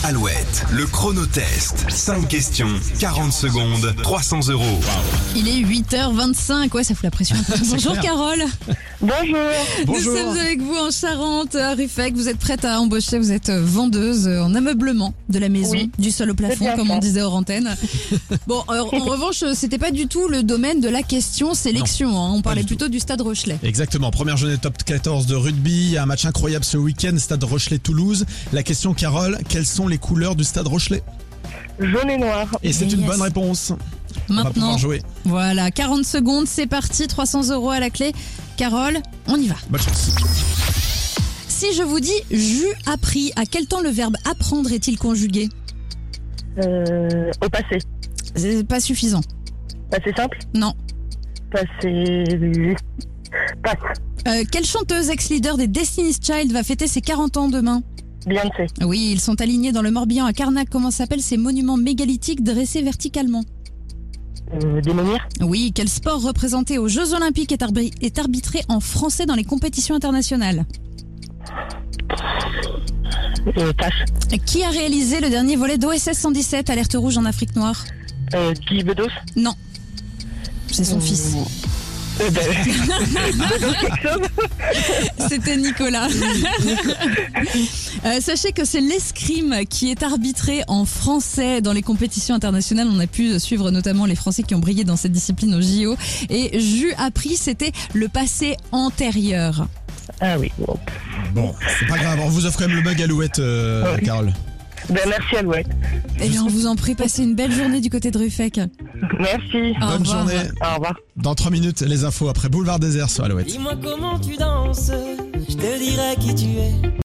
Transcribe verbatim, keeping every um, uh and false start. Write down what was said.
Alouette, le chronotest. cinq questions, quarante secondes, trois cents euros. Il est huit heures vingt-cinq, ouais, ça fout la pression un peu. Bonjour clair. Carole. Bonjour. Bonjour. Nous sommes avec vous en Charente, à Ruffec. Vous êtes prête à embaucher, vous êtes vendeuse en ameublement de la maison, Oui. du sol au plafond, bien comme ça. on disait hors antenne. Bon, euh, en revanche, c'était pas du tout le domaine de la question sélection. Hein. On parlait du tout. plutôt du Stade Rochelet. Exactement, première journée top quatorze de rugby, un match incroyable ce week-end, Stade Rochelet-Toulouse. La question Carole, quelles sont les couleurs du Stade Rochelet? Jaune et noir. Et c'est Yes. une bonne réponse. On va Maintenant, pouvoir jouer. voilà, quarante secondes, c'est parti, trois cents euros à la clé. Carole, on y va. Bonne chance. Si je vous dis « j'eus appris », à quel temps le verbe « apprendre » est-il conjugué? Euh, au passé. C'est pas suffisant. Passé simple. Non. Passé. Passe. Euh, quelle chanteuse ex-leader des Destiny's Child va fêter ses quarante ans demain? Beyoncé. Oui, ils sont alignés dans le Morbihan à Carnac. Comment s'appellent ces monuments mégalithiques dressés verticalement? Euh, Démonir. Oui, quel sport représenté aux Jeux Olympiques est, arbri- est arbitré en français dans les compétitions internationales? Euh, passe. Qui a réalisé le dernier volet d'O S S cent dix-sept, Alerte rouge en Afrique noire? Euh, Guy Bedos. Non, c'est son Euh, fils. Euh, ben, Bedos quelque chose. C'était Nicolas. Euh, sachez que c'est l'escrime qui est arbitré en français dans les compétitions internationales. On a pu suivre notamment les Français qui ont brillé dans cette discipline au J O. Et j'eus appris, c'était le passé antérieur. Ah oui. Bon. Bon, c'est pas grave, on vous offre quand même le mug Alouette, euh, Oui. Carole. Ben, merci Alouette. Eh bien, on vous en prie, passez une belle journée du côté de Ruffec. Merci. Au Bonne revoir. journée. Au revoir. Dans trois minutes, les infos après Boulevard Désert sur Alouette. Dis-moi comment tu danses, je te dirai qui tu es.